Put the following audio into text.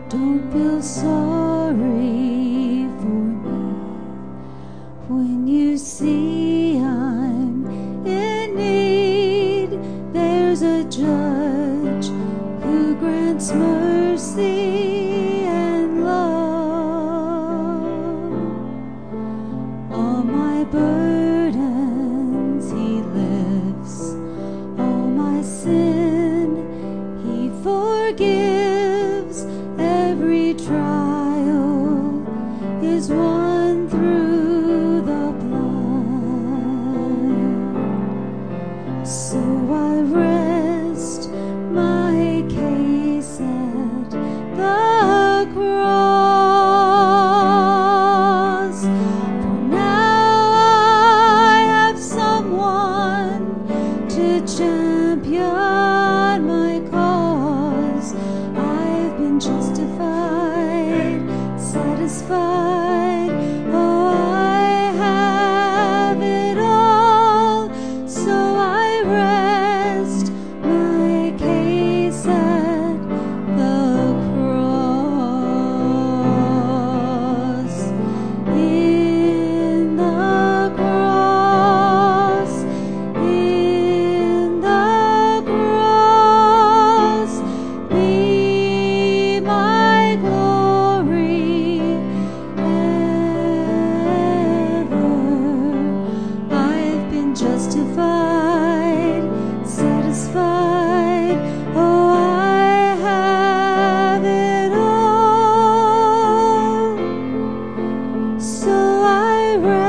Don't feel sorry for me when you see I'm in need. There's a judge who grants mercy and love. All my burdens he lifts, all my sin he forgives. Every trial is won through the blood. So I rest my case at the cross. For now I have someone to champion my cause. I've been justified, satisfied. Oh, I have it all. So I rest my case at the cross. In the cross, in the cross, be my glory ever. I've been justified, satisfied. Oh, I have it all. So I rest